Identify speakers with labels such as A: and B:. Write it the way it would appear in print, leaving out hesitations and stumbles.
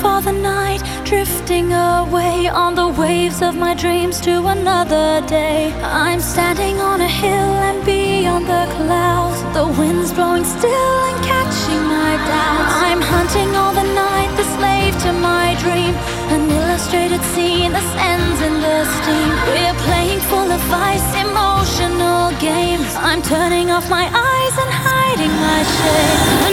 A: for the night, drifting away on the waves of my dreams to another day. I'm standing on a hill and beyond the clouds, the wind's blowing still and catching my doubts. I'm hunting all the night, the slave to my dream, an illustrated scene that ends in the steam. We're playing full of vice, emotional games. I'm turning off my eyes and hiding my shame.